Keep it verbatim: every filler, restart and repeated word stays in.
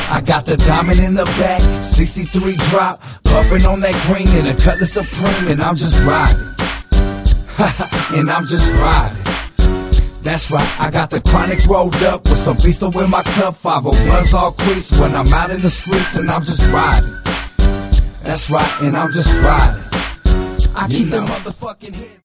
I got the diamond in the back, sixty-three drop, puffin' on that green and a Cutlass Supreme, and I'm just riding. And I'm just riding. That's right, I got the chronic rolled up with some Beasto in my cup, five oh blunts all crease when I'm out in the streets, and I'm just riding. That's right, and I'm just riding. I keep the motherfucking hits.